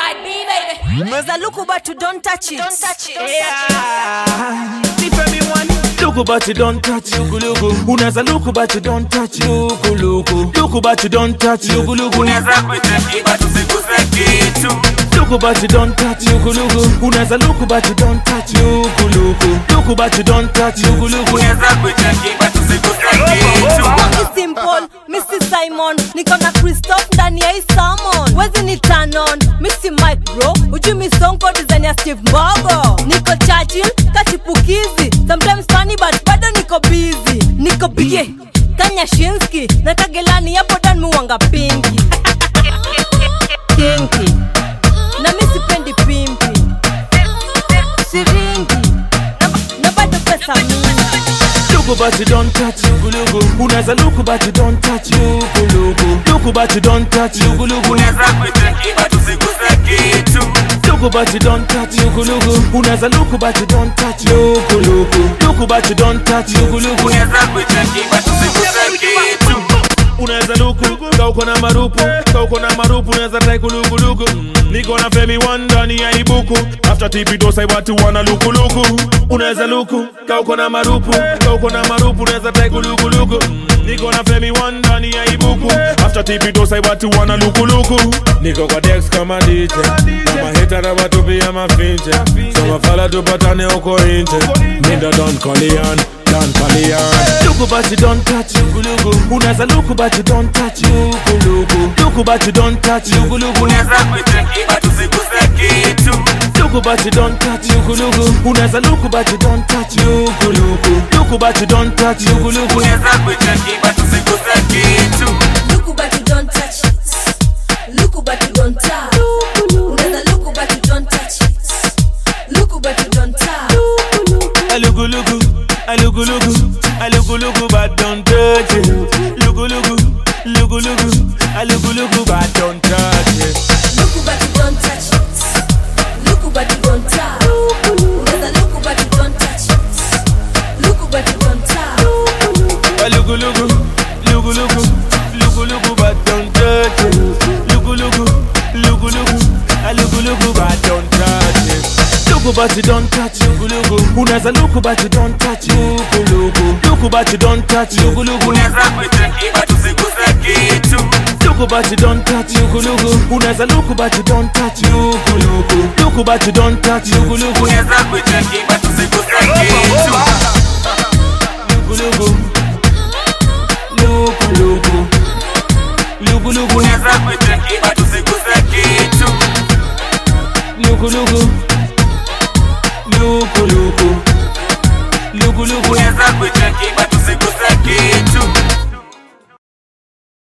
Mwaza luku but you don't touch it. Yeah. Luku but you don't touch it. Unaza luku but you don't touch it. Luku but you don't touch it. Unaweza kuitaki but usiguse kitu. Luku but you don't touch it. Unaza luku but you don't touch it. Luku but you don't touch it. Unaweza kuitaki but usiguse kitu. It's simple, Mr. Simon. Niko na Christoph ndani ya hii salmon. Wezi ni turn on, Mr. Mike bro. Uju mi sonko design ya Steve Mbogo. Niko Churchill, kachipukizi. Sometimes funny but bado niko busy. Niko biye, Kanya Shinski. Na Kagelani yapo dan muwanga pinky. Kinky, na mi sipendi pimpi. Siringi, na bado pesa mingi. Luku but you don't touch it. Unaza luku but you don't touch it. Luku but you don't touch it. Unaweza kuitaki but usiguse kitu. Luku but you don't touch it. Unaza luku but you don't touch it. Luku but you don't touch it. Unaweza kuitaki but usiguse kitu. Unaweza luku, kauko na marupu. Kauko na marupu, unaweza try kuluku. Niko na Femi Wanda ni ya ibuku. After TP dosai watu wana luku. Unaweza luku, kauko na marupu. Kauko na marupu, unaweza try kuluku. Niko na Femi Wanda ni ya ibuku. After TP dosai watu wana luku. Niko kwa Dex kama DJ. Na mahita na watu pia mafinche. So mafala tupatane uko inche. Minda Don Kolian. Luku but you don't touch it. Unaza luku but you don't touch it. Luku but you don't touch it. Unaweza kuitaki but usiguse kitu. Luku but you don't touch it. Unaza luku but you don't touch it. Luku but you don't touch it. Unaweza kuitaki but usiguse kitu. Luku but you don't touch it. Luku but you don't touch. Unaza luku but you don't touch it. Luku but you don't touch. I luku but don't touch it. Luku I luku but don't touch it. Luku but you don't touch it. Luku but you don't touch. Unaza luku but you don't touch it. Luku but you don't touch. I luku but don't touch it. I luku but don't touch it. Luku but you don't touch it. Unaza luku but you don't touch it. Luku but you don't touch it. Unaweza kuitaki but usiguse kitu. Luku but you don't touch it. Unaza luku but you don't touch it. Luku but you don't touch it. Unaweza kuitaki but usiguse kitu. Unaweza kuitaki but usiguse kitu. Luku Unaweza kuitaki but